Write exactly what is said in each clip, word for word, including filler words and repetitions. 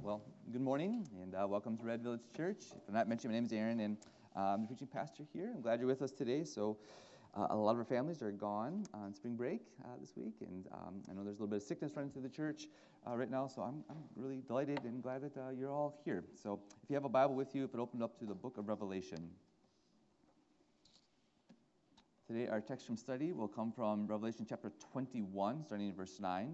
Well, good morning, and uh, welcome to Red Village Church. If I'm not mentioning, my name is Aaron, and uh, I'm the preaching pastor here. I'm glad you're with us today. So, uh, a lot of our families are gone on spring break uh, this week, and um, I know there's a little bit of sickness running through the church uh, right now, so I'm, I'm really delighted and glad that uh, you're all here. So, if you have a Bible with you, if it opened up to the book of Revelation. Today, our text from study will come from Revelation chapter twenty-one, starting in verse nine.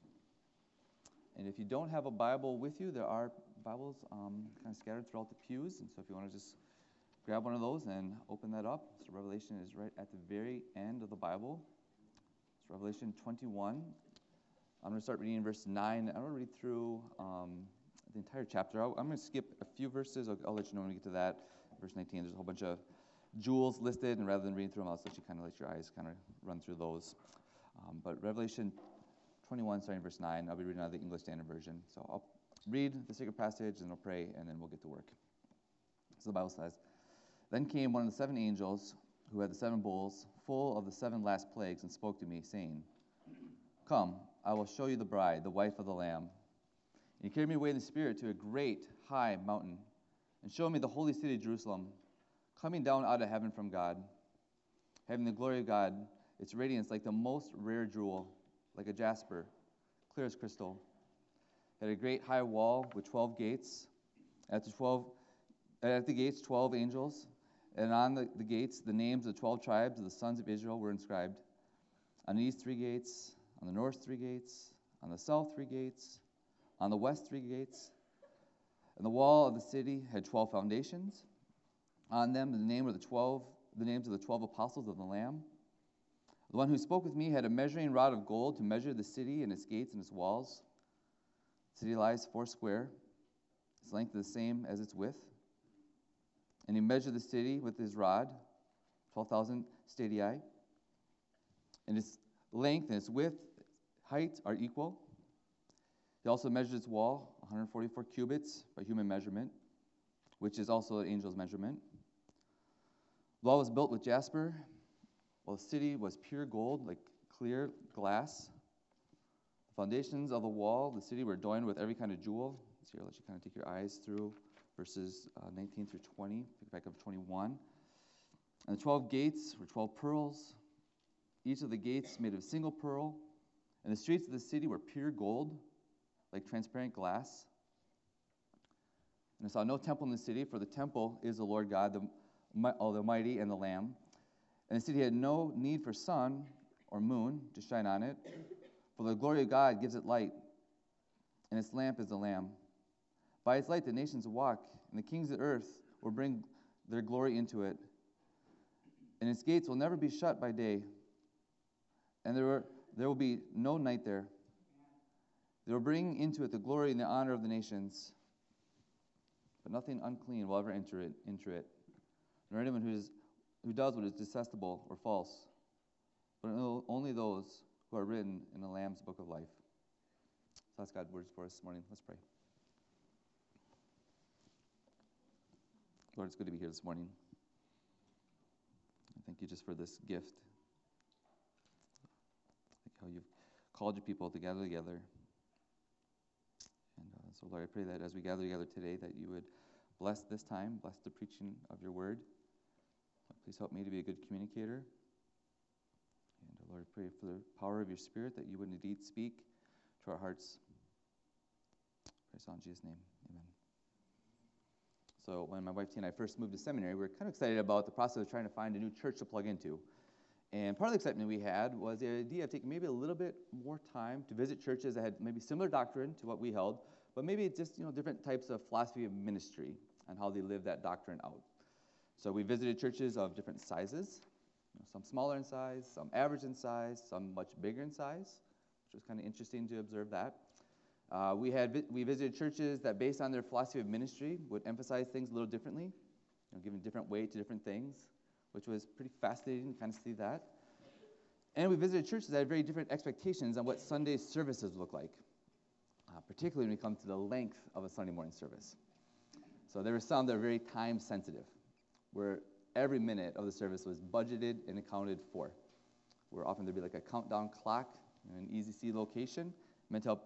And if you don't have a Bible with you, there are Bibles um, kind of scattered throughout the pews. And so if you want to just grab one of those and open that up. So Revelation is right at the very end of the Bible. It's Revelation twenty-one. I'm going to start reading in verse nine. I don't read through um, the entire chapter. I'll, I'm going to skip a few verses. I'll, I'll let you know when we get to that. Verse nineteen, there's a whole bunch of jewels listed. And rather than reading through them, I'll let you kind of let your eyes kind of run through those. Um, but Revelation twenty-one, starting verse nine. I'll be reading out of the English Standard Version. So I'll read the sacred passage, and I'll pray, and then we'll get to work. So the Bible says, Then came one of the seven angels who had the seven bowls, full of the seven last plagues, and spoke to me, saying, Come, I will show you the bride, the wife of the Lamb. And he carried me away in the Spirit to a great high mountain, and showed me the holy city Jerusalem, coming down out of heaven from God, having the glory of God, its radiance like the most rare jewel, like a jasper, clear as crystal. It had a great high wall with twelve gates. At the twelve, at the gates, twelve angels, and on the, the gates, the names of the twelve tribes of the sons of Israel were inscribed. On the east, three gates. On the north, three gates. On the south, three gates. On the west, three gates. And the wall of the city had twelve foundations. On them, the name of the twelve, the names of the twelve apostles of the Lamb. The one who spoke with me had a measuring rod of gold to measure the city and its gates and its walls. The city lies four square, its length is the same as its width. And he measured the city with his rod, twelve thousand stadia. And its length and its width, height are equal. He also measured its wall, one hundred forty-four cubits by human measurement, which is also an angel's measurement. The wall was built with jasper, while the city was pure gold, like clear glass. The foundations of the wall, the city, were adorned with every kind of jewel. So here, I'll let you kind of take your eyes through verses uh, nineteen through twenty, pick back up twenty-one. And the twelve gates were twelve pearls, each of the gates made of a single pearl. And the streets of the city were pure gold, like transparent glass. And I saw no temple in the city, for the temple is the Lord God, the, oh, the Almighty, and the Lamb. And the city had no need for sun or moon to shine on it, for the glory of God gives it light, and its lamp is the Lamb. By its light the nations walk, and the kings of the earth will bring their glory into it. And its gates will never be shut by day, and there, were, there will be no night there. They will bring into it the glory and the honor of the nations, but nothing unclean will ever enter it, enter it, nor anyone who is who does what is detestable or false, but only those who are written in the Lamb's book of life. So that's God's words for us this morning. Let's pray. Lord, it's good to be here this morning. I thank you just for this gift. Thank you how you've called your people to gather together. And uh, so, Lord, I pray that as we gather together today, that you would bless this time, bless the preaching of your word. Please help me to be a good communicator. And uh, Lord, I pray for the power of your Spirit that you would indeed speak to our hearts. Praise God in Jesus' name. Amen. So when my wife T and I first moved to seminary, we were kind of excited about the process of trying to find a new church to plug into. And part of the excitement we had was the idea of taking maybe a little bit more time to visit churches that had maybe similar doctrine to what we held, but maybe just, you know, different types of philosophy of ministry and how they live that doctrine out. So we visited churches of different sizes, you know, some smaller in size, some average in size, some much bigger in size, which was kind of interesting to observe that. Uh, we had vi- we visited churches that, based on their philosophy of ministry, would emphasize things a little differently, you know, giving different weight to different things, which was pretty fascinating to kind of see that. And we visited churches that had very different expectations on what Sunday services look like, uh, particularly when it comes to the length of a Sunday morning service. So there were some that were very time sensitive, where every minute of the service was budgeted and accounted for. Where often there'd be like a countdown clock in an easy-see location, meant to help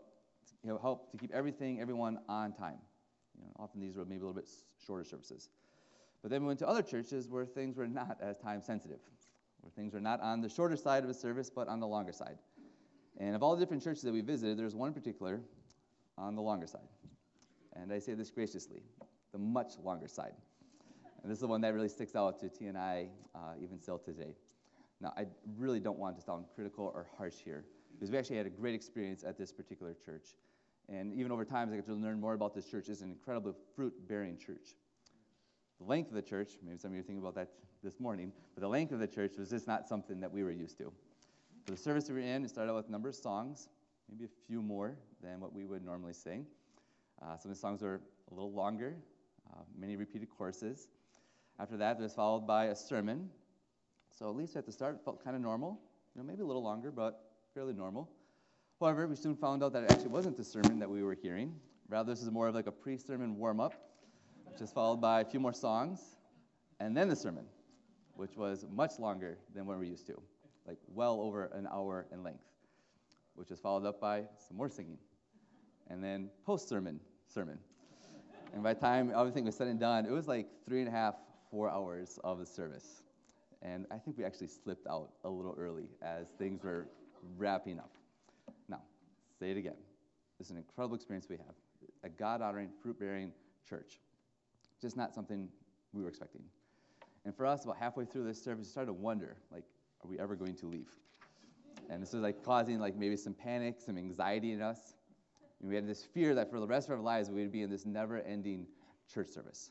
you know, help to keep everything, everyone on time. You know, often these were maybe a little bit shorter services. But then we went to other churches where things were not as time sensitive, where things were not on the shorter side of a service, but on the longer side. And of all the different churches that we visited, there's one in particular on the longer side. And I say this graciously, the much longer side. And this is the one that really sticks out to T and I uh, even still today. Now, I really don't want to sound critical or harsh here, because we actually had a great experience at this particular church. And even over time, as I got to learn more about this church, it's an incredibly fruit-bearing church. The length of the church, maybe some of you are thinking about that this morning, but the length of the church was just not something that we were used to. For the service we were in, it started out with a number of songs, maybe a few more than what we would normally sing. Uh, some of the songs were a little longer, uh, many repeated choruses. After that, it was followed by a sermon. So at least at the start, it felt kind of normal. You know, maybe a little longer, but fairly normal. However, we soon found out that it actually wasn't the sermon that we were hearing. Rather, this is more of like a pre-sermon warm-up, which is followed by a few more songs, and then the sermon, which was much longer than what we're used to, like well over an hour in length, which was followed up by some more singing, and then post-sermon sermon. And by the time everything was said and done, it was like three and a half, four hours of the service. And I think we actually slipped out a little early as things were wrapping up. Now, say it again. This is an incredible experience we have. A God-honoring, fruit-bearing church. Just not something we were expecting. And for us, about halfway through this service, we started to wonder, like, are we ever going to leave? And this was like causing like maybe some panic, some anxiety in us. And we had this fear that for the rest of our lives, we would be in this never-ending church service.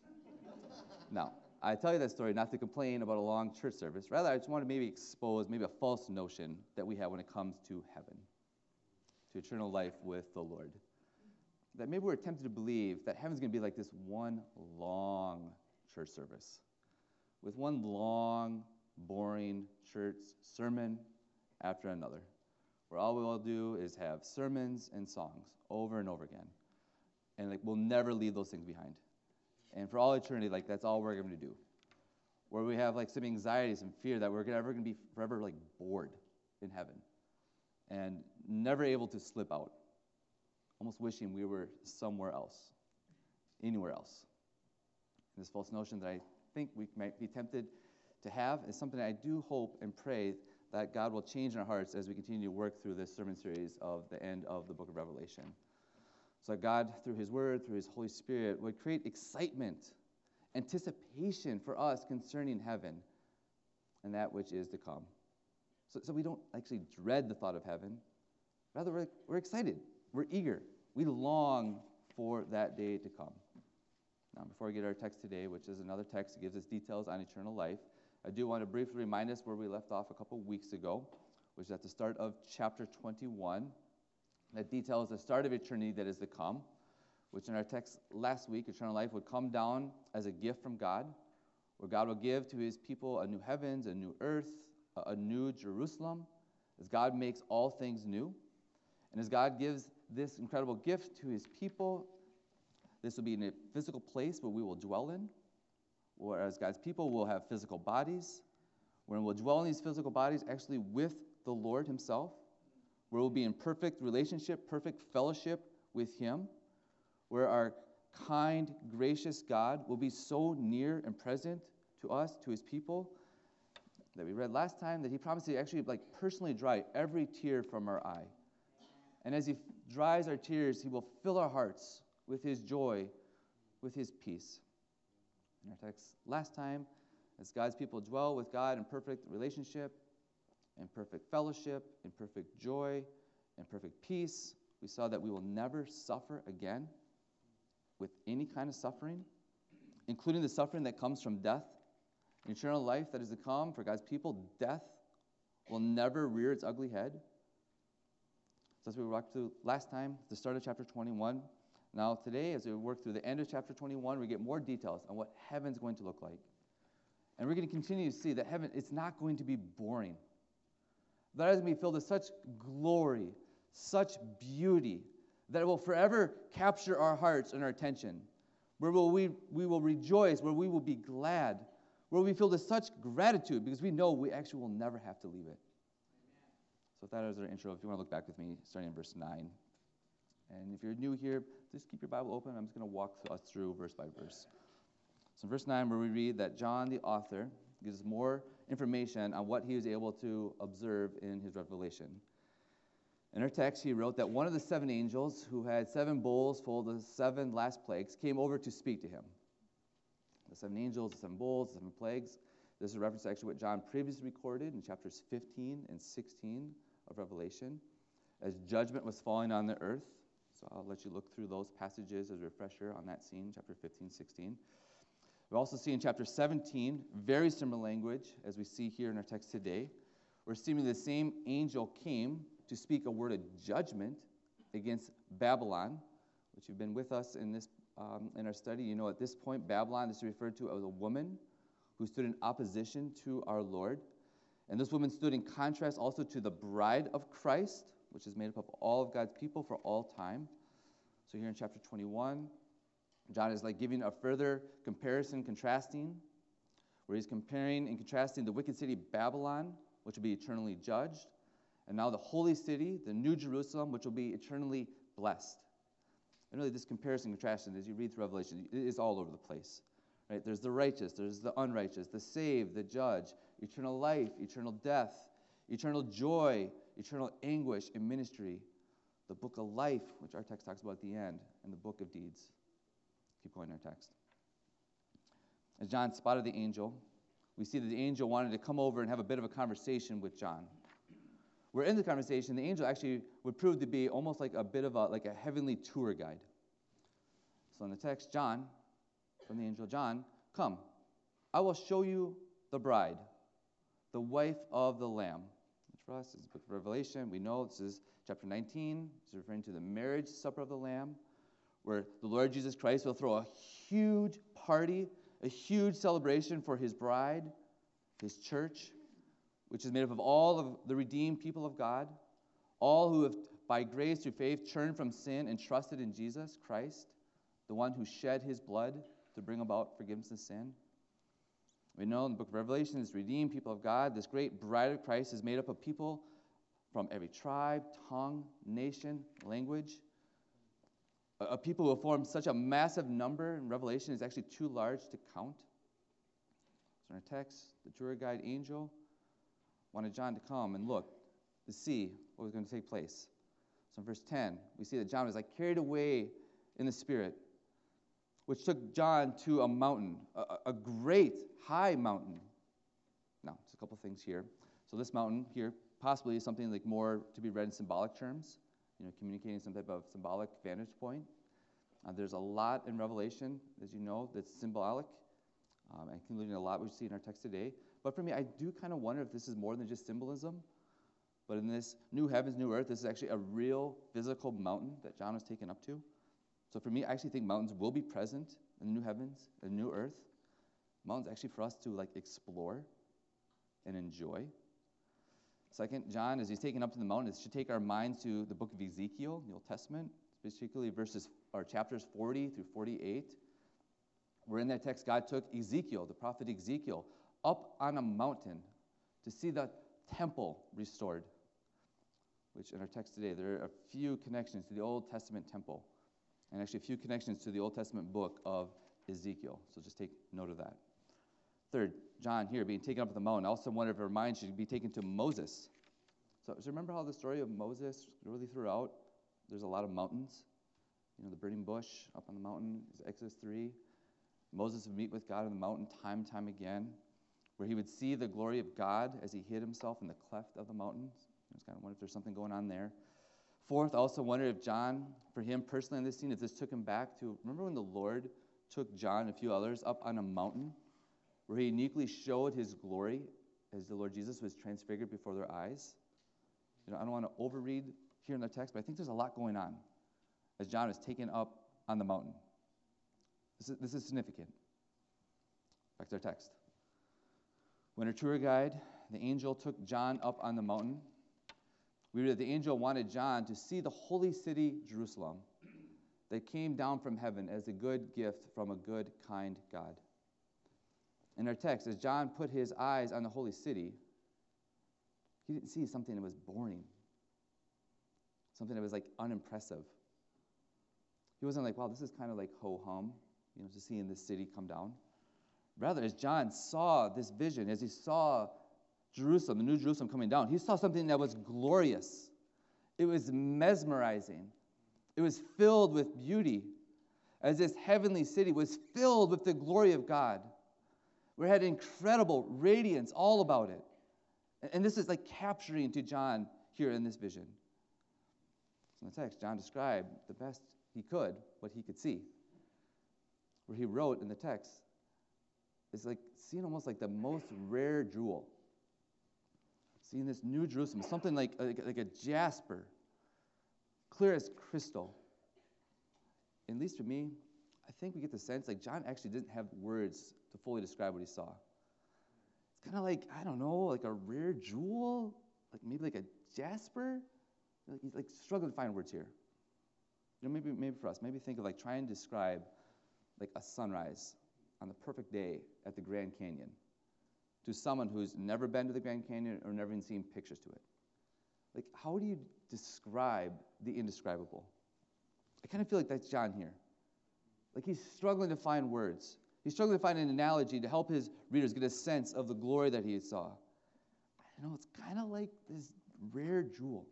Now, I tell you that story not to complain about a long church service. Rather, I just want to maybe expose maybe a false notion that we have when it comes to heaven, to eternal life with the Lord. That maybe we're tempted to believe that heaven's going to be like this one long church service, with one long, boring church sermon after another, where all we will do is have sermons and songs over and over again. And like we'll never leave those things behind. And for all eternity, like that's all we're going to do. Where we have like some anxiety, some fear that we're never going to be forever like bored in heaven and never able to slip out, almost wishing we were somewhere else, anywhere else. And this false notion that I think we might be tempted to have is something I do hope and pray that God will change in our hearts as we continue to work through this sermon series of the end of the book of Revelation. So that God, through his word, through his Holy Spirit, would create excitement, anticipation for us concerning heaven and that which is to come. So, so we don't actually dread the thought of heaven. Rather, we're, we're excited. We're eager. We long for that day to come. Now, before we get our text today, which is another text that gives us details on eternal life, I do want to briefly remind us where we left off a couple weeks ago, which is at the start of chapter twenty-one. That details the start of eternity that is to come, which in our text last week, eternal life would come down as a gift from God, where God will give to his people a new heavens, a new earth, a new Jerusalem, as God makes all things new. And as God gives this incredible gift to his people, this will be in a physical place where we will dwell in, whereas God's people will have physical bodies, where we'll dwell in these physical bodies actually with the Lord himself, where we'll be in perfect relationship, perfect fellowship with him, where our kind, gracious God will be so near and present to us, to his people, that we read last time that he promised to actually like personally dry every tear from our eye. And as he dries our tears, he will fill our hearts with his joy, with his peace. In our text last time, as God's people dwell with God in perfect relationship, in perfect fellowship, in perfect joy, in perfect peace, we saw that we will never suffer again with any kind of suffering, including the suffering that comes from death. In eternal life that is to come for God's people, death will never rear its ugly head. So as we walked through last time, the start of chapter twenty-one. Now today, as we work through the end of chapter twenty-one, we get more details on what heaven's going to look like. And we're going to continue to see that heaven, it's not going to be boring. That is going to be filled with such glory, such beauty, that it will forever capture our hearts and our attention. Where will we, we will rejoice, where we will be glad, where we feel with such gratitude because we know we actually will never have to leave it. So with that as our intro, if you want to look back with me, starting in verse nine. And if you're new here, just keep your Bible open. I'm just going to walk us through verse by verse. So in verse nine, where we read that John, the author, gives us more information on what he was able to observe in his revelation. In our text, he wrote that one of the seven angels who had seven bowls full of the seven last plagues came over to speak to him. The seven angels, the seven bowls, the seven plagues. This is a reference to actually what John previously recorded in chapters fifteen and sixteen of Revelation as judgment was falling on the earth. So I'll let you look through those passages as a refresher on that scene, chapter fifteen, sixteen. We also see in chapter seventeen, very similar language as we see here in our text today, where seemingly the same angel came to speak a word of judgment against Babylon, which you've been with us in this um, in our study. You know, at this point, Babylon is referred to as a woman who stood in opposition to our Lord. And this woman stood in contrast also to the bride of Christ, which is made up of all of God's people for all time. So here in chapter twenty-one, John is like giving a further comparison, contrasting, where he's comparing and contrasting the wicked city Babylon, which will be eternally judged, and now the holy city, the New Jerusalem, which will be eternally blessed. And really this comparison and contrasting, as you read through Revelation, it is all over the place. Right? There's the righteous, there's the unrighteous, the saved, the judge, eternal life, eternal death, eternal joy, eternal anguish in ministry, the book of life, which our text talks about at the end, and the book of deeds. Keep going in our text. As John spotted the angel, we see that the angel wanted to come over and have a bit of a conversation with John. Where in the conversation, the angel actually would prove to be almost like a bit of a, like a heavenly tour guide. So in the text, John, from the angel John, come, I will show you the bride, the wife of the Lamb. Which for us is the book of Revelation. We know this is chapter nineteen. It's referring to the marriage supper of the Lamb, where the Lord Jesus Christ will throw a huge party, a huge celebration for his bride, his church, which is made up of all of the redeemed people of God, all who have, by grace through faith, turned from sin and trusted in Jesus Christ, the one who shed his blood to bring about forgiveness of sin. We know in the book of Revelation, this redeemed people of God, this great bride of Christ is made up of people from every tribe, tongue, nation, language. A, a people who have formed such a massive number in Revelation is actually too large to count. So in our text, the tour guide angel wanted John to come and look to see what was going to take place. So in verse ten, we see that John was like carried away in the Spirit, which took John to a mountain, a, a great high mountain. Now, just a couple things here. So this mountain here possibly is something like more to be read in symbolic terms, you know, communicating some type of symbolic vantage point. Uh, there's a lot in Revelation, as you know, that's symbolic, um, including a lot we see in our text today. But for me, I do kind of wonder if this is more than just symbolism. But in this new heavens, new earth, this is actually a real physical mountain that John was taken up to. So for me, I actually think mountains will be present in the new heavens and new earth. Mountains actually for us to like explore and enjoy. Second, John, as he's taken up to the mountain, should take our minds to the book of Ezekiel, the Old Testament, particularly verses or chapters forty through forty-eight. Where in that text, God took Ezekiel, the prophet Ezekiel, up on a mountain to see the temple restored. Which in our text today, there are a few connections to the Old Testament temple, and actually a few connections to the Old Testament book of Ezekiel. So just take note of that. Third, John here being taken up to the mountain. I also wonder if our mind should be taken to Moses. So, so remember how the story of Moses really throughout, there's a lot of mountains. You know, the burning bush up on the mountain is Exodus three. Moses would meet with God on the mountain time and time again, where he would see the glory of God as he hid himself in the cleft of the mountain. I just kind of wonder if there's something going on there. Fourth, I also wonder if John, for him personally in this scene, if this took him back to, remember when the Lord took John and a few others up on a mountain where he uniquely showed his glory as the Lord Jesus was transfigured before their eyes? You know, I don't want to overread here in the text, but I think there's a lot going on as John is taken up on the mountain. This is, this is significant. Back to our text. When our tour guide, the angel, took John up on the mountain, we read that the angel wanted John to see the holy city, Jerusalem, that came down from heaven as a good gift from a good, kind God. In our text, as John put his eyes on the holy city, he didn't see something that was boring, something that was like unimpressive. He wasn't like, wow, this is kind of like ho-hum, you know, just seeing this city come down. Rather, as John saw this vision, as he saw Jerusalem, the new Jerusalem coming down, he saw something that was glorious. It was mesmerizing. It was filled with beauty, as this heavenly city was filled with the glory of God, where it had incredible radiance all about it. And this is like capturing to John here in this vision. So in the text, John described the best he could what he could see. Where he wrote in the text, it's like seeing almost like the most rare jewel. Seeing this new Jerusalem, something like, like, like a jasper, clear as crystal. At least for me, I think we get the sense like John actually didn't have words to fully describe what he saw. It's kind of like, I don't know, like a rare jewel, like maybe like a jasper. Like he's like struggling to find words here. You know, maybe maybe for us, maybe think of like trying to describe like a sunrise on the perfect day at the Grand Canyon to someone who's never been to the Grand Canyon or never even seen pictures to it. Like, how do you describe the indescribable? I kind of feel like that's John here. Like he's struggling to find words. He's struggling to find an analogy to help his readers get a sense of the glory that he saw. I know it's kind of like this rare jewel.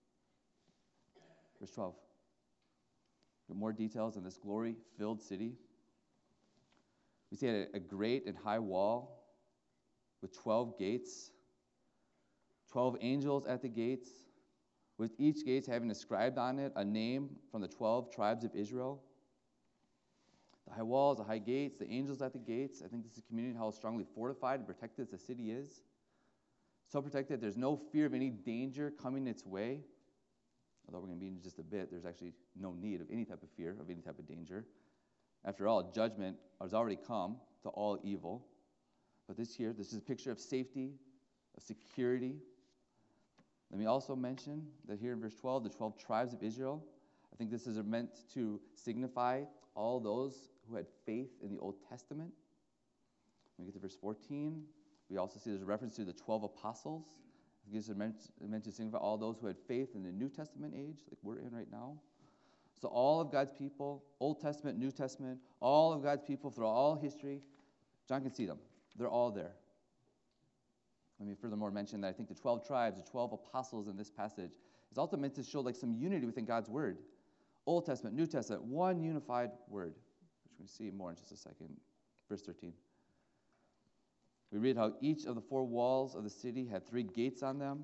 Verse twelve. With more details on this glory-filled city. We see a, a great and high wall with twelve gates, twelve angels at the gates, with each gate having inscribed on it a name from the twelve tribes of Israel. The high walls, the high gates, the angels at the gates. I think this is a community how strongly fortified and protected the city is. So protected, there's no fear of any danger coming its way. Although we're going to be in just a bit, there's actually no need of any type of fear, of any type of danger. After all, judgment has already come to all evil. But this here, this is a picture of safety, of security. Let me also mention that here in verse twelve, the twelve tribes of Israel, I think this is meant to signify all those who had faith in the Old Testament. When we get to verse fourteen, we also see there's a reference to the twelve apostles. I think this is meant, meant to signify all those who had faith in the New Testament age, like we're in right now. So all of God's people, Old Testament, New Testament, all of God's people throughout all history, John can see them. They're all there. Let me furthermore mention that I think the twelve tribes, the twelve apostles in this passage, is also meant to show like some unity within God's word. Old Testament, New Testament, one unified word, which we'll see more in just a second. Verse thirteen. We read how each of the four walls of the city had three gates on them.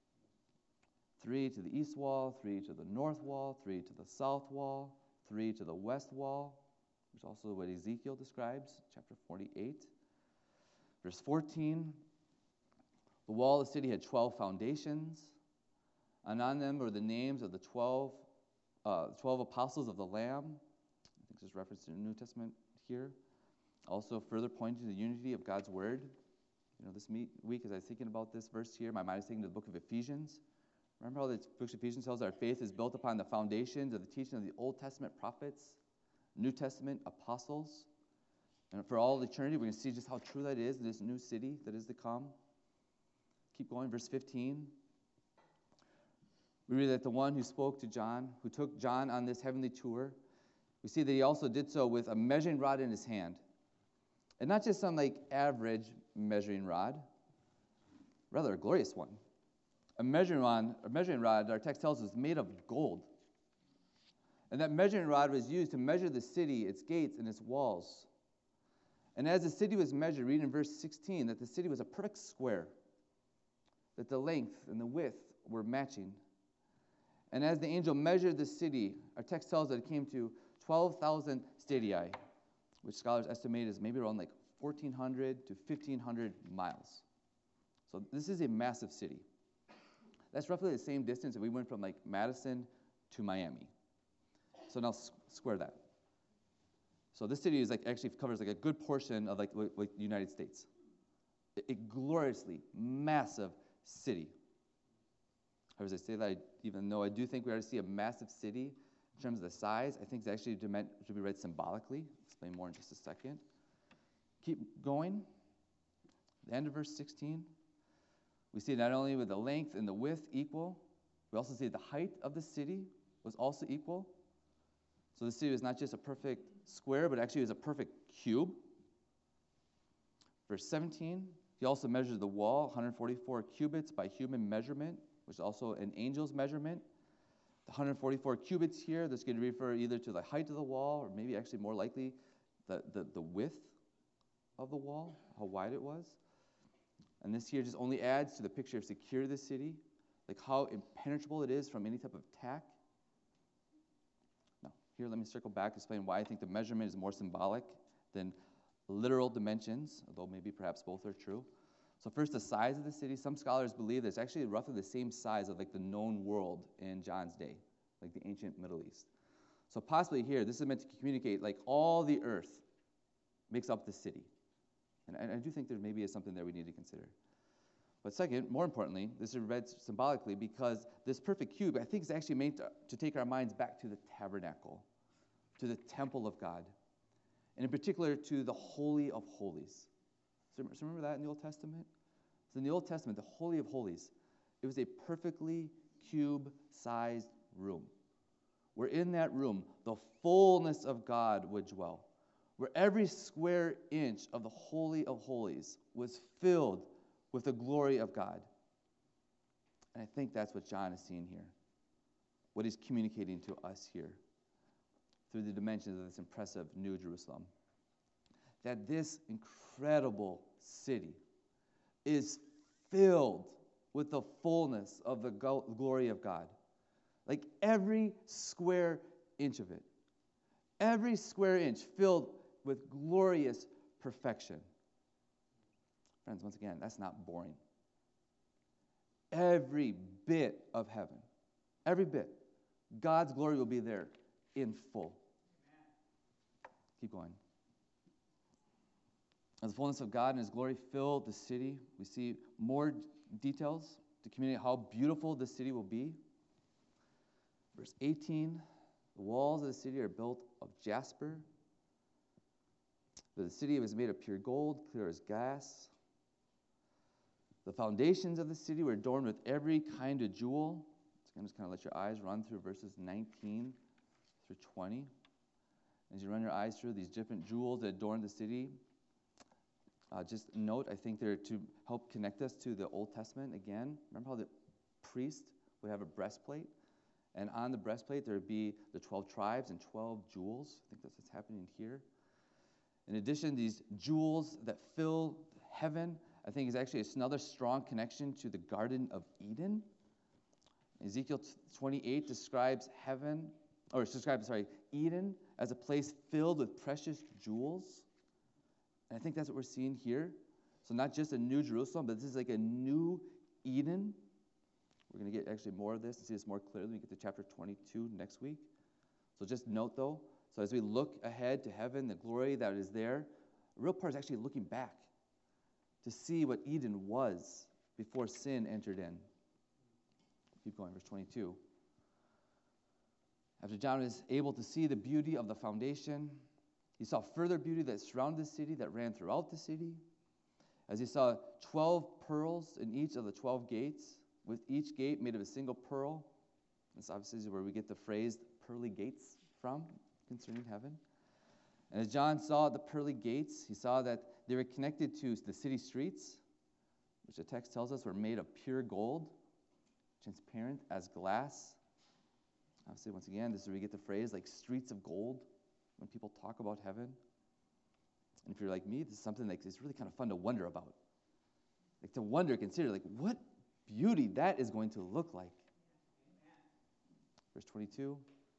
Three to the east wall, three to the north wall, three to the south wall, three to the west wall, which is also what Ezekiel describes, chapter forty-eight. Verse fourteen, the wall of the city had twelve foundations, and on them were the names of the twelve, uh, twelve apostles of the Lamb. I think there's reference to the New Testament here. Also further pointing to the unity of God's word. You know, this week as I was thinking about this verse here, my mind is thinking to the book of Ephesians. Remember how the book of Ephesians tells us our faith is built upon the foundations of the teaching of the Old Testament prophets, New Testament apostles. And for all eternity, we're going to see just how true that is in this new city that is to come. Keep going, verse fifteen. We read that the one who spoke to John, who took John on this heavenly tour, we see that he also did so with a measuring rod in his hand. And not just some like average measuring rod, rather a glorious one. A measuring rod, a measuring rod, our text tells us, is made of gold. And that measuring rod was used to measure the city, its gates, and its walls. And as the city was measured, read in verse sixteen, that the city was a perfect square, that the length and the width were matching. And as the angel measured the city, our text tells us that it came to twelve thousand stadia, which scholars estimate is maybe around like fourteen hundred to fifteen hundred miles. So this is a massive city. That's roughly the same distance if we went from like Madison to Miami. So now s- square that. So this city is like actually covers like a good portion of like, like the United States. A, a gloriously massive city. As I say that, I, even though I do think we are to see a massive city in terms of the size, I think it's actually to, meant, to be read symbolically. I'll explain more in just a second. Keep going. The end of verse sixteen. We see not only with the length and the width equal, we also see the height of the city was also equal. So the city was not just a perfect square, but actually it was a perfect cube. Verse seventeen, he also measured the wall, one hundred forty-four cubits by human measurement, which is also an angel's measurement. The one hundred forty-four cubits here, this could refer either to the height of the wall, or maybe actually more likely the, the, the width of the wall, how wide it was. And this here just only adds to the picture of security of the city, like how impenetrable it is from any type of attack. Now, here let me circle back to explain why I think the measurement is more symbolic than literal dimensions, although maybe perhaps both are true. So first, the size of the city. Some scholars believe that it's actually roughly the same size of like the known world in John's day, like the ancient Middle East. So possibly here, this is meant to communicate like all the earth makes up the city. And I, I do think there maybe is something there we need to consider. But second, more importantly, this is read symbolically because this perfect cube, I think, is actually meant to, to take our minds back to the tabernacle, to the temple of God, and in particular to the Holy of Holies. So remember that in the Old Testament? So in the Old Testament, the Holy of Holies, it was a perfectly cube-sized room, where in that room, the fullness of God would dwell, where every square inch of the Holy of Holies was filled with the glory of God. And I think that's what John is seeing here, what he's communicating to us here through the dimensions of this impressive New Jerusalem. That this incredible city is filled with the fullness of the go- glory of God. Like every square inch of it. Every square inch filled with glorious perfection. Friends, once again, that's not boring. Every bit of heaven, every bit, God's glory will be there in full. Keep going. As the fullness of God and His glory filled the city, we see more details to communicate how beautiful the city will be. Verse eighteen, the walls of the city are built of jasper. The city was made of pure gold, clear as glass. The foundations of the city were adorned with every kind of jewel. So I'm just kind of let your eyes run through verses nineteen through twenty. As you run your eyes through these different jewels that adorn the city, uh, just note, I think they're to help connect us to the Old Testament again. Remember how the priest would have a breastplate? And on the breastplate, there would be the twelve tribes and twelve jewels. I think that's what's happening here. In addition, these jewels that fill heaven, I think is actually another strong connection to the Garden of Eden. Ezekiel twenty-eight describes heaven, or describes, sorry, Eden as a place filled with precious jewels. And I think that's what we're seeing here. So not just a new Jerusalem, but this is like a new Eden. We're going to get actually more of this and see this more clearly when we get to chapter twenty-two next week. So just note, though, so as we look ahead to heaven, the glory that is there, the real part is actually looking back to see what Eden was before sin entered in. Keep going, verse twenty-two. After John was able to see the beauty of the foundation, he saw further beauty that surrounded the city, that ran throughout the city. As he saw twelve pearls in each of the twelve gates, with each gate made of a single pearl. This obviously is where we get the phrase pearly gates from concerning heaven. And as John saw the pearly gates, he saw that they were connected to the city streets, which the text tells us were made of pure gold, transparent as glass. Obviously, once again, this is where we get the phrase like streets of gold when people talk about heaven. And if you're like me, this is something like it's really kind of fun to wonder about. Like to wonder, consider, like what beauty that is going to look like. Verse twenty-two.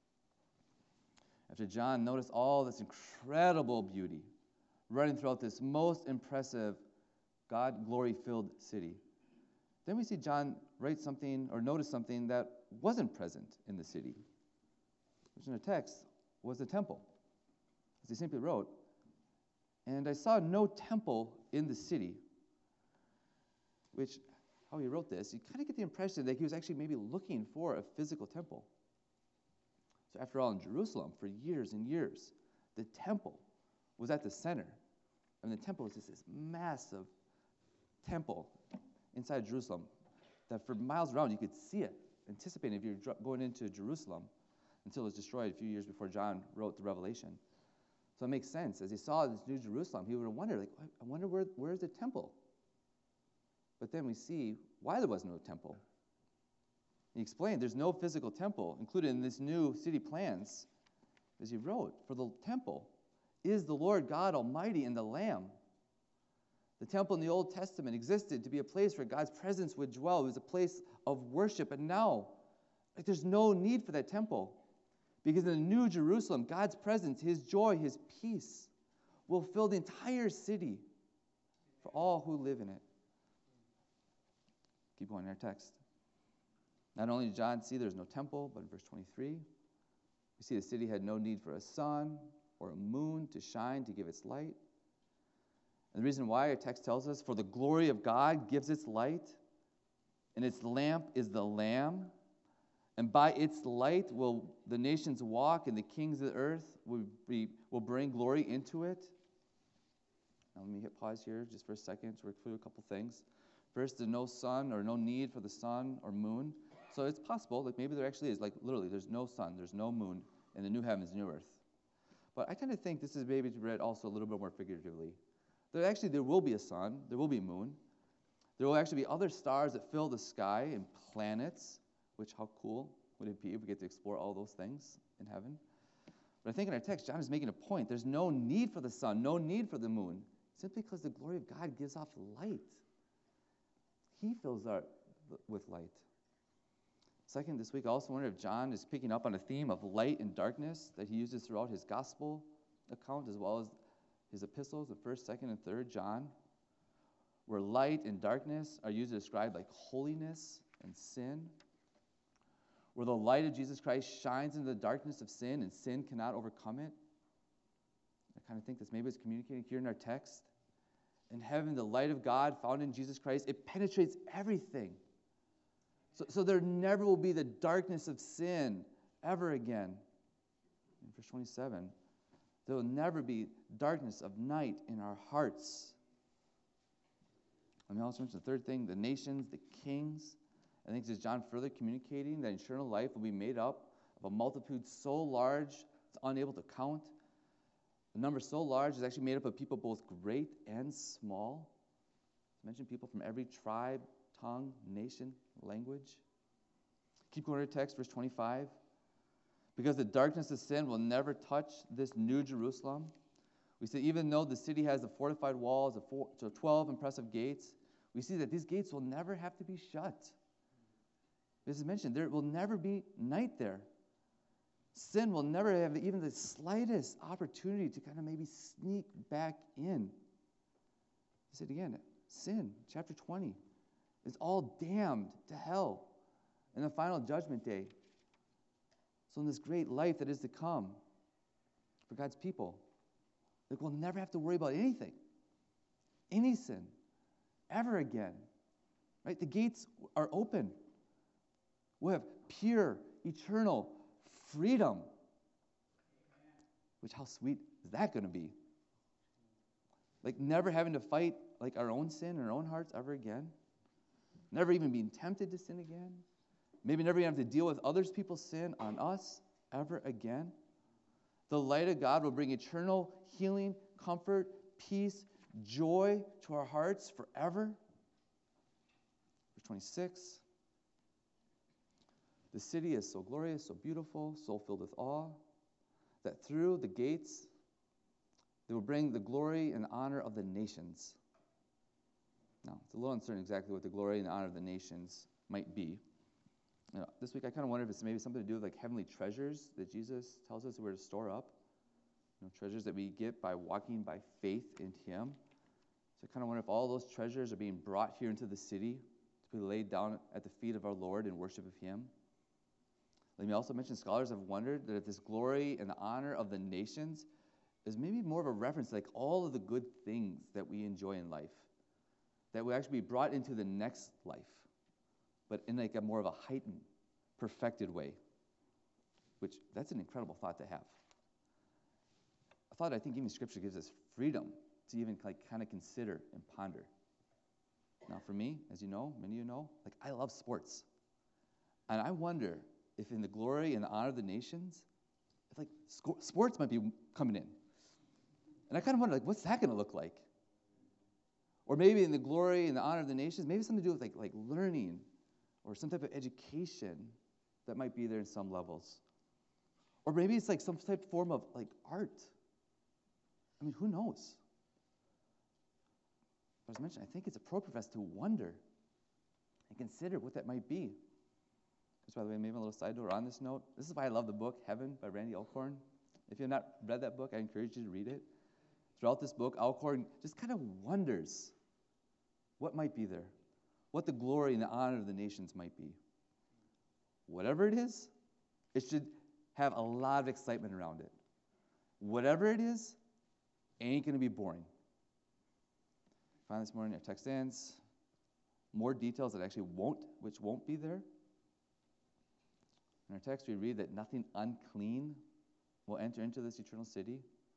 After John noticed all this incredible beauty running throughout this most impressive, God glory-filled city, then we see John write something or notice something that wasn't present in the city, which in the text was the temple. As he simply wrote, "And I saw no temple in the city," which, how he wrote this, you kind of get the impression that he was actually maybe looking for a physical temple. So after all, in Jerusalem, for years and years, the temple was at the center. I mean, the temple was just this massive temple inside Jerusalem that for miles around you could see it, anticipating if you're going into Jerusalem, until it was destroyed a few years before John wrote the Revelation. So it makes sense. As he saw this New Jerusalem, he would have wondered, like, I wonder where where's the temple? But then we see why there was no temple. He explained there's no physical temple included in this new city plans, as he wrote, for the temple is the Lord God Almighty and the Lamb. The temple in the Old Testament existed to be a place where God's presence would dwell. It was a place of worship. And now, like, there's no need for that temple. Because in the New Jerusalem, God's presence, His joy, His peace will fill the entire city for all who live in it. Keep going in our text. Not only did John see there's no temple, but in verse twenty-three, we see the city had no need for a sun or a moon to shine to give its light. And the reason why our text tells us, for the glory of God gives its light, and its lamp is the Lamb, and by its light will the nations walk, and the kings of the earth will, be, will bring glory into it. Now let me hit pause here just for a second to work through a couple things. First, there's no sun or no need for the sun or moon. So it's possible, like maybe there actually is, like literally, there's no sun, there's no moon in the new heavens, new earth. But I kind of think this is maybe read also a little bit more figuratively. There actually, there will be a sun, there will be a moon. There will actually be other stars that fill the sky and planets, which how cool would it be if we get to explore all those things in heaven? But I think in our text, John is making a point. There's no need for the sun, no need for the moon, simply because the glory of God gives off light. He fills our with light. Second, this week I also wonder if John is picking up on a theme of light and darkness that he uses throughout his gospel account as well as his epistles, the first, second, and third John, where light and darkness are used to describe like holiness and sin, where the light of Jesus Christ shines into the darkness of sin and sin cannot overcome it. I kind of think this maybe is communicating here in our text. In heaven, the light of God found in Jesus Christ, it penetrates everything. So, so there never will be the darkness of sin ever again. In verse twenty-seven, there will never be darkness of night in our hearts. Let me also mention the third thing, the nations, the kings. I think this is John further communicating that eternal life will be made up of a multitude so large it's unable to count. The number so large is actually made up of people both great and small. I mentioned people from every tribe, tongue, nation, language. Keep going to our text, verse twenty-five. Because the darkness of sin will never touch this new Jerusalem. We see even though the city has the fortified walls, the four, so twelve impressive gates, we see that these gates will never have to be shut. As I mentioned, there will never be night there. Sin will never have even the slightest opportunity to kind of maybe sneak back in. I said again, sin, chapter twenty, is all damned to hell in the final judgment day. So in this great life that is to come for God's people, like we'll never have to worry about anything, any sin, ever again. Right? The gates are open. We'll have pure, eternal freedom. Which, how sweet is that going to be? Like never having to fight like our own sin in our own hearts ever again. Never even being tempted to sin again. Maybe never even have to deal with others people's sin on us ever again. The light of God will bring eternal healing, comfort, peace, joy to our hearts forever. Verse twenty-six. The city is so glorious, so beautiful, so filled with awe, that through the gates they will bring the glory and honor of the nations. Now, it's a little uncertain exactly what the glory and honor of the nations might be. You know, this week I kind of wonder if it's maybe something to do with like heavenly treasures that Jesus tells us we're to store up. You know, treasures that we get by walking by faith in Him. So I kind of wonder if all those treasures are being brought here into the city to be laid down at the feet of our Lord in worship of Him. Let me also mention scholars have wondered that if this glory and the honor of the nations is maybe more of a reference to like all of the good things that we enjoy in life, that will actually be brought into the next life, but in like a more of a heightened, perfected way, which that's an incredible thought to have. A thought I think even Scripture gives us freedom to even like kind of consider and ponder. Now for me, as you know, many of you know, like I love sports. And I wonder if in the glory and the honor of the nations, if like sco- sports might be coming in. And I kind of wonder, like, what's that going to look like? Or maybe in the glory and the honor of the nations, maybe something to do with like, like learning or some type of education that might be there in some levels. Or maybe it's like some type of form of like art. I mean, who knows? But as I mentioned, I think it's appropriate for us to wonder and consider what that might be. Just by the way, maybe a little side note on this note. This is why I love the book Heaven by Randy Alcorn. If you have not read that book, I encourage you to read it. Throughout this book, Alcorn just kind of wonders what might be there, what the glory and the honor of the nations might be. Whatever it is, it should have a lot of excitement around it. Whatever it is, ain't going to be boring. Finally, this morning, our text ends. More details that actually won't, which won't be there. In our text, we read that nothing unclean will enter into this eternal city,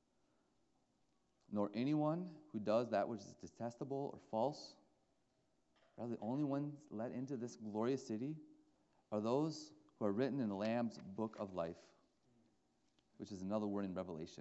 nor anyone who does that which is detestable or false. Rather, the only ones let into this glorious city are those who are written in the Lamb's book of life, which is another word in Revelation,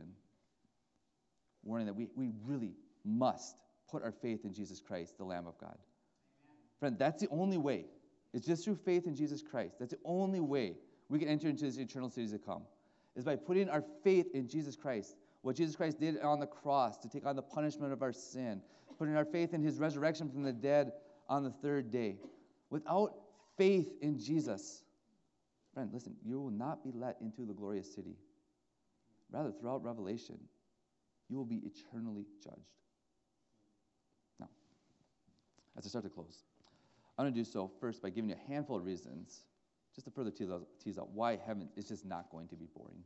warning that we, we really must put our faith in Jesus Christ, the Lamb of God. Amen. Friend, that's the only way. It's just through faith in Jesus Christ. That's the only way we can enter into this eternal cities to come, is by putting our faith in Jesus Christ, what Jesus Christ did on the cross to take on the punishment of our sin, putting our faith in his resurrection from the dead on the third day. Without faith in Jesus, friend, listen, you will not be let into the glorious city. Rather, throughout Revelation, you will be eternally judged. Now, as I start to close, I'm going to do so first by giving you a handful of reasons, just to further tease out, tease out why heaven is just not going to be boring.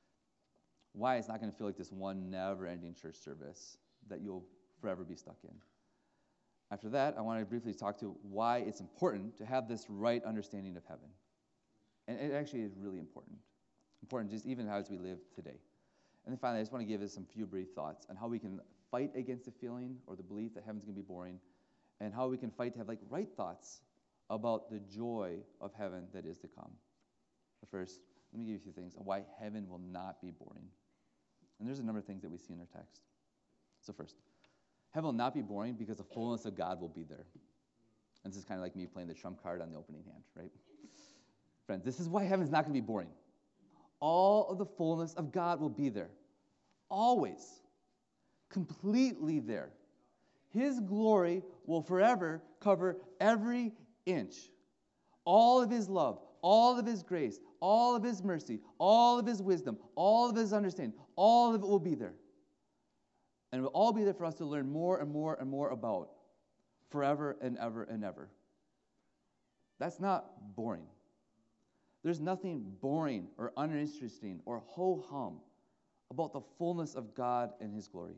Why it's not going to feel like this one never-ending church service that you'll forever be stuck in. After that, I want to briefly talk to why it's important to have this right understanding of heaven. And it actually is really important. Important just even as we live today. And then finally, I just want to give us some few brief thoughts on how we can fight against the feeling or the belief that heaven's going to be boring, and how we can fight to have like right thoughts about the joy of heaven that is to come. But first, let me give you a few things on why heaven will not be boring. And there's a number of things that we see in our text. So first, heaven will not be boring because the fullness of God will be there. And this is kind of like me playing the trump card on the opening hand, right? Friends, this is why heaven's not going to be boring. All of the fullness of God will be there. Always. Completely there. His glory will forever cover every inch. All of his love, all of his grace, all of his mercy, all of his wisdom, all of his understanding, all of it will be there. And it will all be there for us to learn more and more and more about forever and ever and ever. That's not boring. There's nothing boring or uninteresting or ho-hum about the fullness of God and his glory.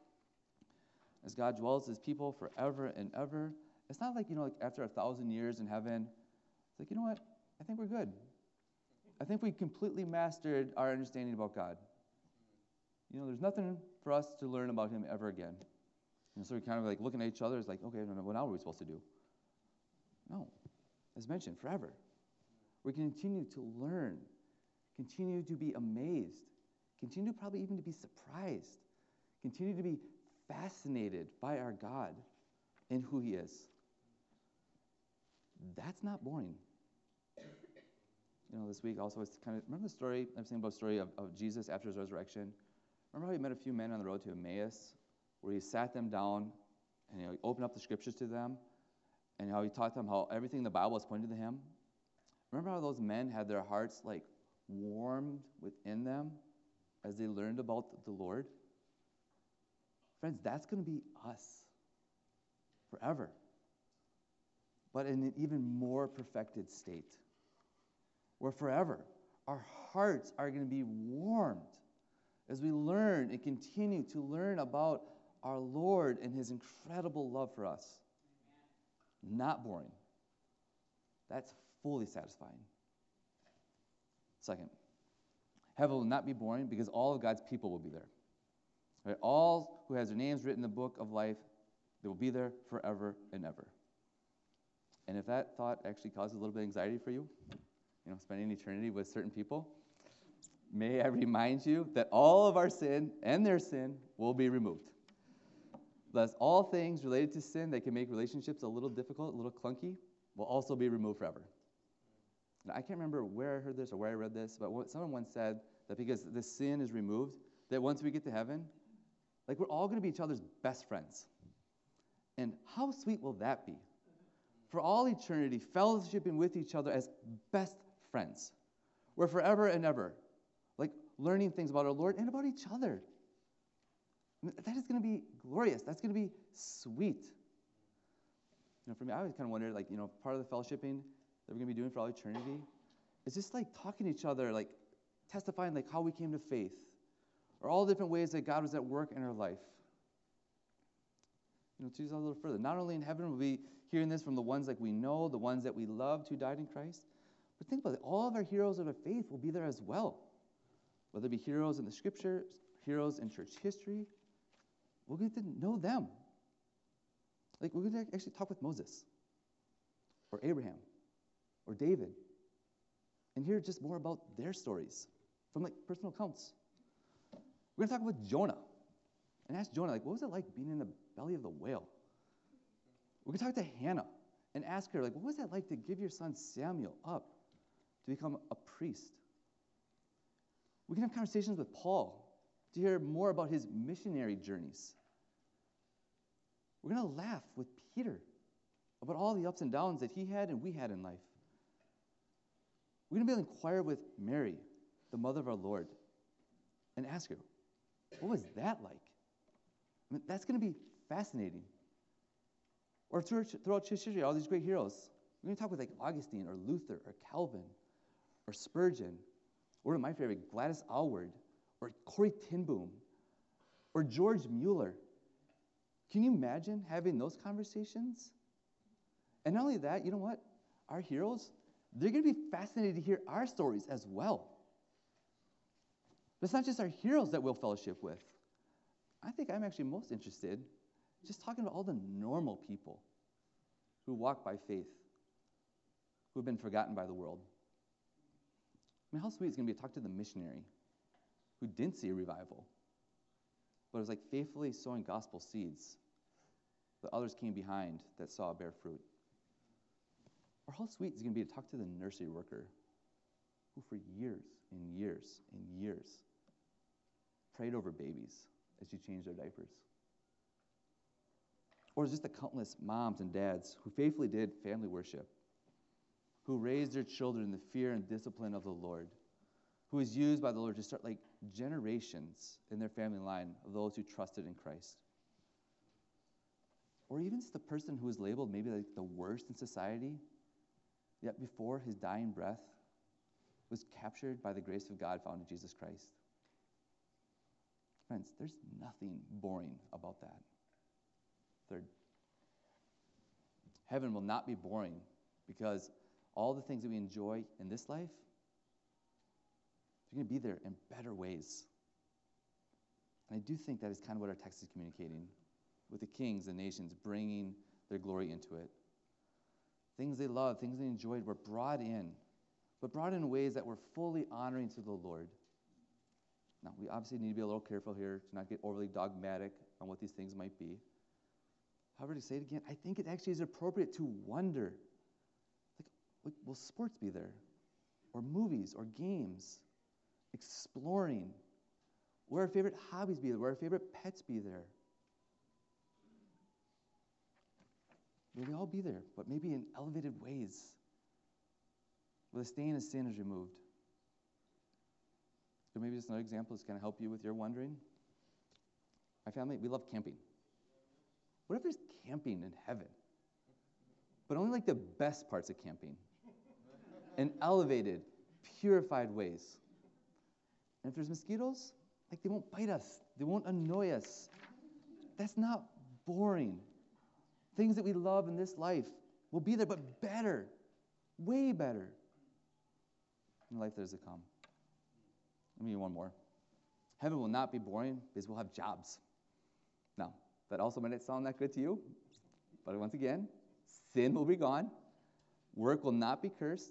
As God dwells his people forever and ever, it's not like, you know, like after a thousand years in heaven, it's like, you know what? I think we're good. I think we completely mastered our understanding about God. You know, there's nothing for us to learn about him ever again. And so we're kind of like looking at each other, it's like, okay, what now are we supposed to do? No. As mentioned, forever. We continue to learn, continue to be amazed, continue probably even to be surprised, continue to be fascinated by our God and who he is. That's not boring. You know, this week also was kind of, remember the story, I'm saying about the story of, of Jesus after his resurrection? Remember how he met a few men on the road to Emmaus, where he sat them down and you know, he opened up the scriptures to them, and how he taught them how everything in the Bible is pointed to him? Remember how those men had their hearts like warmed within them as they learned about the Lord? Friends, that's going to be us forever, but in an even more perfected state, where forever our hearts are going to be warmed as we learn and continue to learn about our Lord and his incredible love for us. Not boring. That's fully satisfying. Second, heaven will not be boring because all of God's people will be there. Right? All who has their names written in the book of life, they will be there forever and ever. And if that thought actually causes a little bit of anxiety for you, you know, spending eternity with certain people, may I remind you that all of our sin and their sin will be removed. Thus, all things related to sin that can make relationships a little difficult, a little clunky, will also be removed forever. Now, I can't remember where I heard this or where I read this, but what, someone once said that because the sin is removed, that once we get to heaven, like we're all going to be each other's best friends. And how sweet will that be? For all eternity, fellowshipping with each other as best friends. We're forever and ever, like learning things about our Lord and about each other. That is going to be glorious. That's going to be sweet. You know, for me, I always kind of wondered, like, you know, part of the fellowshipping that we're going to be doing for all eternity is just like talking to each other, like testifying like how we came to faith, or all the different ways that God was at work in our life. You know, to use a little further, not only in heaven we'll be hearing this from the ones like we know, the ones that we loved who died in Christ, but think about it, all of our heroes of our faith will be there as well. Whether it be heroes in the scriptures, heroes in church history, we'll get to know them. Like, we're going to actually talk with Moses, or Abraham, or David, and hear just more about their stories from, like, personal accounts. We're going to talk with Jonah, and ask Jonah, like, what was it like being in the belly of the whale? We're going to talk to Hannah, and ask her, like, what was it like to give your son Samuel up to become a priest? We can have conversations with Paul to hear more about his missionary journeys. We're going to laugh with Peter about all the ups and downs that he had and we had in life. We're going to be able to inquire with Mary, the mother of our Lord, and ask her, what was that like? I mean, that's going to be fascinating. Or throughout church history, all these great heroes. We're going to talk with like Augustine or Luther or Calvin or Spurgeon, or one of my favorite, Gladys Aylward, or Corrie ten Boom, or George Mueller. Can you imagine having those conversations? And not only that, you know what? Our heroes, they're going to be fascinated to hear our stories as well. But it's not just our heroes that we'll fellowship with. I think I'm actually most interested just talking about all the normal people who walk by faith, who have been forgotten by the world. I mean, how sweet is it going to be to talk to the missionary who didn't see a revival, but was like faithfully sowing gospel seeds that others came behind that saw bear fruit. Or how sweet is it going to be to talk to the nursery worker who for years and years and years prayed over babies as she changed their diapers. Or just the countless moms and dads who faithfully did family worship, who raised their children in the fear and discipline of the Lord, who was used by the Lord to start like generations in their family line of those who trusted in Christ. Or even just the person who was labeled maybe like the worst in society, yet before his dying breath was captured by the grace of God found in Jesus Christ. Friends, there's nothing boring about that. Third, heaven will not be boring because all the things that we enjoy in this life, they're going to be there in better ways. And I do think that is kind of what our text is communicating, with the kings and nations bringing their glory into it. Things they loved, things they enjoyed were brought in, but brought in ways that were fully honoring to the Lord. Now, we obviously need to be a little careful here to not get overly dogmatic on what these things might be. However, to say it again, I think it actually is appropriate to wonder, like, will sports be there? Or movies, or games? Exploring? Will our favorite hobbies be there? Will our favorite pets be there? Will they all be there, but maybe in elevated ways, where the stain of sin is removed? Or maybe just another example is going to help you with your wondering. My family, we love camping. What if there's camping in heaven? But only like the best parts of camping. In elevated, purified ways. And if there's mosquitoes, like they won't bite us. They won't annoy us. That's not boring. Things that we love in this life will be there, but better. Way better. In the life that is to come. Let me give you one more. Heaven will not be boring because we'll have jobs. Now, that also might not sound that good to you, but once again, sin will be gone. Work will not be cursed.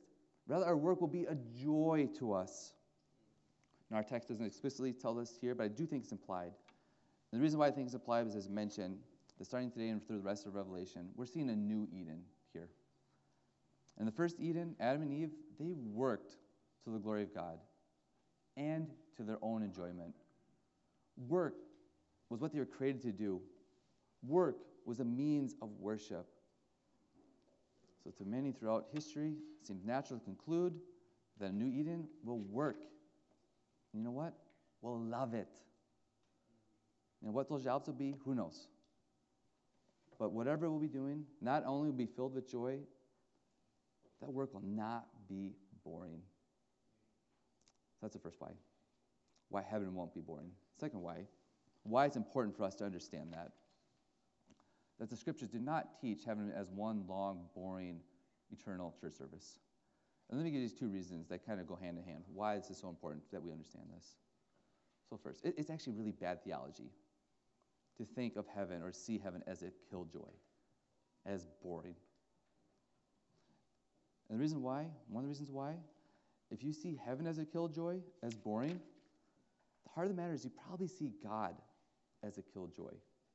Rather, our work will be a joy to us. And our text doesn't explicitly tell us here, but I do think it's implied. And the reason why I think it's implied is, as mentioned, that starting today and through the rest of Revelation, we're seeing a new Eden here. In the first Eden, Adam and Eve, they worked to the glory of God and to their own enjoyment. Work was what they were created to do. Work was a means of worship. So to many throughout history, it seems natural to conclude that a new Eden will work. And you know what? We'll love it. And what those jobs will be, who knows? But whatever we'll be doing, not only will be filled with joy, that work will not be boring. So that's the first why. Why heaven won't be boring. Second why. Why it's important for us to understand that. That the scriptures do not teach heaven as one long, boring, eternal church service. And let me give you these two reasons that kind of go hand in hand. Why this is so important that we understand this. So first, it, it's actually really bad theology to think of heaven or see heaven as a killjoy, as boring. And the reason why, one of the reasons why, if you see heaven as a killjoy, as boring, the heart of the matter is you probably see God as a killjoy.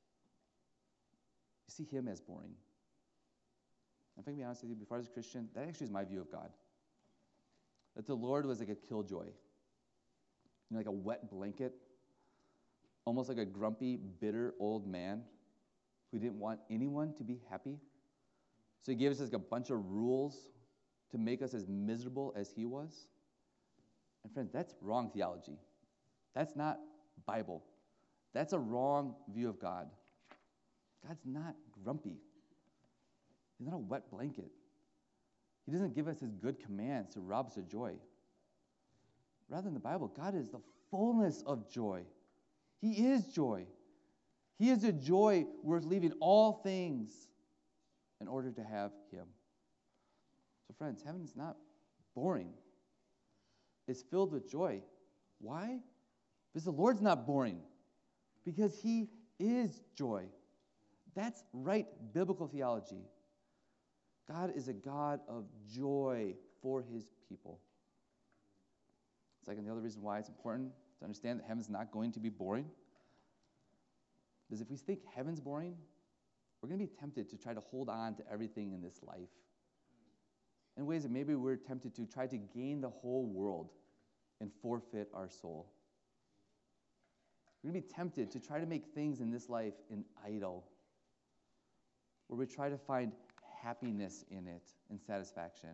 You see him as boring. If I can be honest with you, before I was a Christian, that actually is my view of God. That the Lord was like a killjoy. You know, like a wet blanket, almost like a grumpy, bitter old man who didn't want anyone to be happy. So he gave us like a bunch of rules to make us as miserable as he was. And friends, that's wrong theology. That's not Bible. That's a wrong view of God. God's not grumpy. He's not a wet blanket. He doesn't give us his good commands to rob us of joy. Rather, in the Bible, God is the fullness of joy. He is joy. He is a joy worth leaving all things in order to have him. So friends, heaven is not boring. It's filled with joy. Why? Because the Lord's not boring. Because he is joy. That's right biblical theology. God is a God of joy for his people. Second, the other reason why it's important to understand that heaven's not going to be boring is if we think heaven's boring, we're going to be tempted to try to hold on to everything in this life in ways that maybe we're tempted to try to gain the whole world and forfeit our soul. We're going to be tempted to try to make things in this life an idol, where we try to find happiness in it and satisfaction,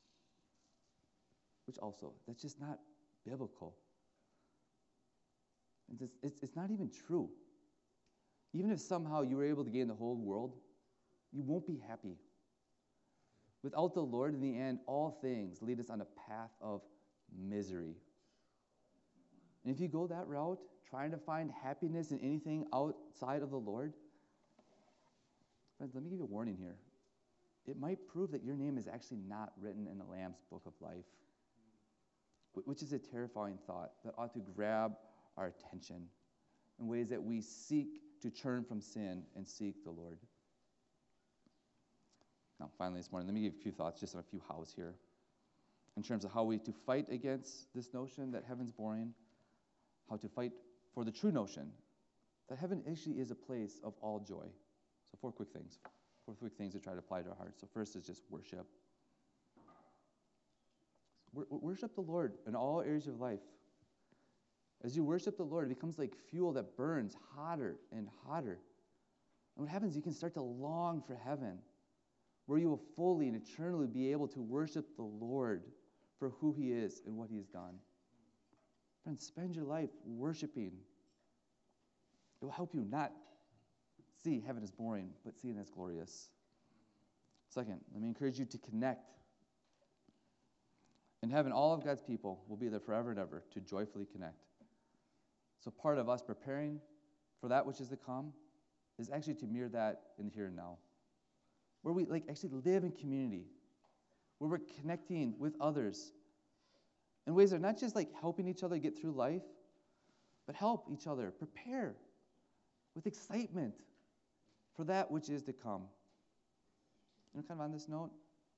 which also, that's just not biblical. It's, just, it's, it's not even true. Even if somehow you were able to gain the whole world, you won't be happy. Without the Lord, in the end, all things lead us on a path of misery. And if you go that route, trying to find happiness in anything outside of the Lord, friends, let me give you a warning here. It might prove that your name is actually not written in the Lamb's book of life, which is a terrifying thought that ought to grab our attention in ways that we seek to turn from sin and seek the Lord. Now, finally this morning, let me give you a few thoughts just on a few hows here in terms of how we to fight against this notion that heaven's boring, how to fight for the true notion that heaven actually is a place of all joy. So four quick things. Four quick things to try to apply to our hearts. So first is just worship. Wor- worship the Lord in all areas of life. As you worship the Lord, it becomes like fuel that burns hotter and hotter. And what happens, you can start to long for heaven, where you will fully and eternally be able to worship the Lord for who he is and what he has done. Friends, spend your life worshiping. It will help you not see heaven as boring, but see it as glorious. Second, let me encourage you to connect. In heaven, all of God's people will be there forever and ever to joyfully connect. So part of us preparing for that which is to come is actually to mirror that in the here and now, where we like actually live in community, where we're connecting with others in ways that are not just like helping each other get through life, but help each other prepare with excitement for that which is to come. You know, kind of on this note,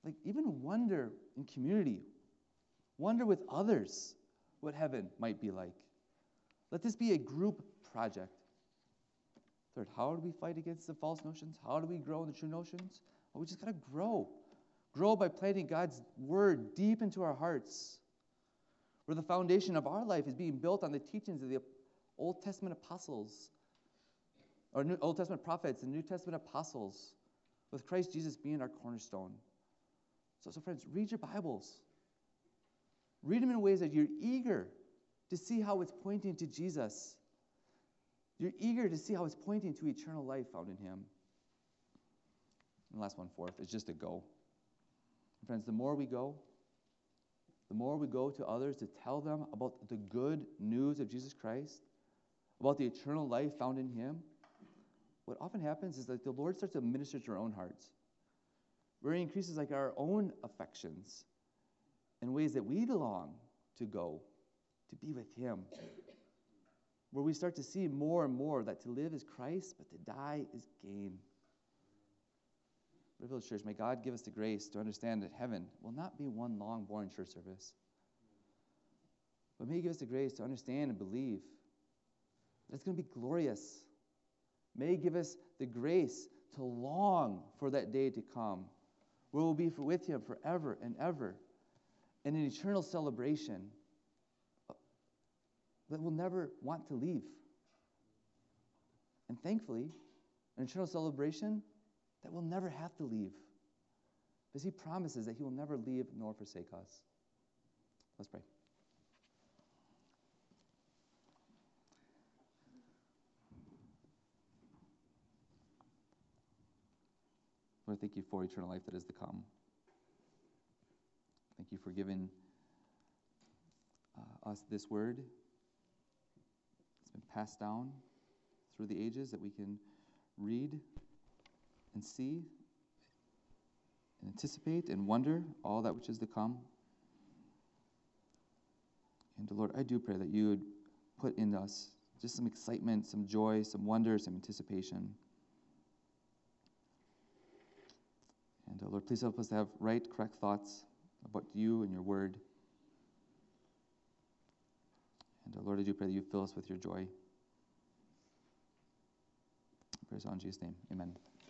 Like, even wonder in community. Wonder with others what heaven might be like. Let this be a group project. Third, how do we fight against the false notions? How do we grow in the true notions? Well, we just got to grow. Grow by planting God's word deep into our hearts, where the foundation of our life is being built on the teachings of the Old Testament apostles, or New, Old Testament prophets and New Testament apostles, with Christ Jesus being our cornerstone. So, so friends, read your Bibles. Read them in ways that you're eager to see how it's pointing to Jesus. You're eager to see how it's pointing to eternal life found in him. And last one, fourth, is just to go. Friends, the more we go, the more we go to others to tell them about the good news of Jesus Christ, about the eternal life found in him, what often happens is that the Lord starts to minister to our own hearts, where he increases like our own affections in ways that we long to go, to be with him, where we start to see more and more that to live is Christ, but to die is gain. Riverville Church, may God give us the grace to understand that heaven will not be one long, boring church service. But may he give us the grace to understand and believe that it's going to be glorious. May he give us the grace to long for that day to come, where we'll be with him forever and ever, in an eternal celebration that we'll never want to leave. And thankfully, an eternal celebration that we'll never have to leave, because he promises that he will never leave nor forsake us. Let's pray. Lord, thank you for eternal life that is to come. Thank you for giving uh, us this word. It's been passed down through the ages that we can read and see and anticipate and wonder all that which is to come. And Lord, I do pray that you would put in us just some excitement, some joy, some wonder, some anticipation. And uh, Lord, please help us to have right, correct thoughts about you and your word. And uh, Lord, I do pray that you fill us with your joy. Praise on Jesus' name. Amen.